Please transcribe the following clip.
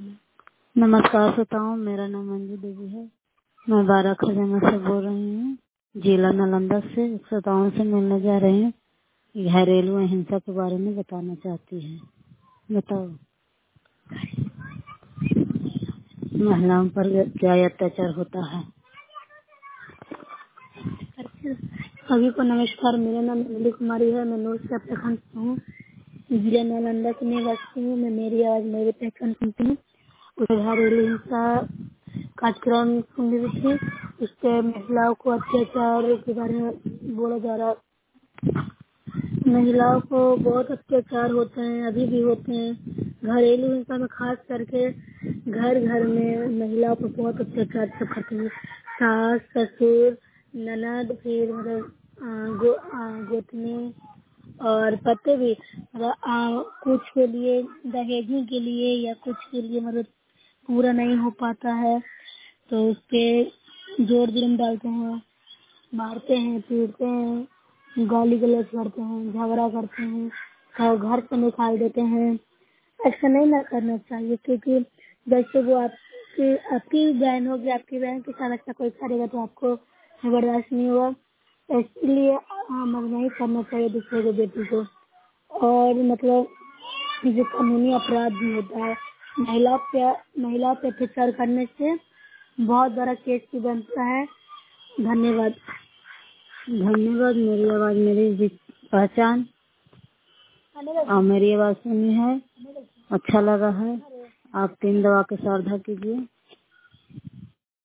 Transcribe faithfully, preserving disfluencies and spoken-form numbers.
नमस्कार श्रोताओं, मेरा नाम अंजू देवी है। मैं बारह खजाना से बोल रही हूँ, जिला नालंदा से। श्रोताओं से मिलने जा रहे हैं। घरेलू हिंसा के बारे में बताना चाहती है। बताओ, महिलाओं पर क्या अत्याचार होता है। सभी को नमस्कार। मेरा नाम अंजलि कुमारी है। मैं नूर से प्रखंड से हूँ, जिला नालंदा की निवासी हूँ। मैं मेरी आवाज मेरी पहचान सुनती हूँ। घरेलू हिंसा कार्यक्रम सुन रही थी। उससे महिलाओं को अत्याचार के बारे में बोला जा रहा। महिलाओं को बहुत अत्याचार होते हैं, अभी भी होते हैं। घरेलू हिंसा में खास करके घर घर में महिलाओं पर बहुत अत्याचार सब करते हैं। सास, ससुर, ननद, फिर मतलब गो, गोतनी और पति भी मतलब कुछ के लिए दहेजी के लिए या कुछ के लिए मतलब पूरा नहीं हो पाता है तो उसके जोर जुर्म डालते हैं, मारते हैं, पीटते हैं, गाली गलौज करते हैं, झगड़ा करते हैं और घर से निकाल देते हैं। ऐसा नहीं ना करना चाहिए, क्योंकि जैसे वो आपकी आपकी बहन होगी, आपकी बहन के साथ ऐसा कोई करेगा तो आपको बर्दाश्त नहीं होगा। इसलिए हमें नहीं करना चाहिए दूसरे के बेटी को। और मतलब जो कानूनी अपराध भी होता है, महिला पे महिला पे अत्याचार करने से बहुत बड़ा केस भी बनता है। धन्यवाद। धन्यवाद। मेरी आवाज मेरी पहचान और मेरी आवाज सुनी है, अच्छा लगा है। आप तीन दवा के सावधान कीजिए।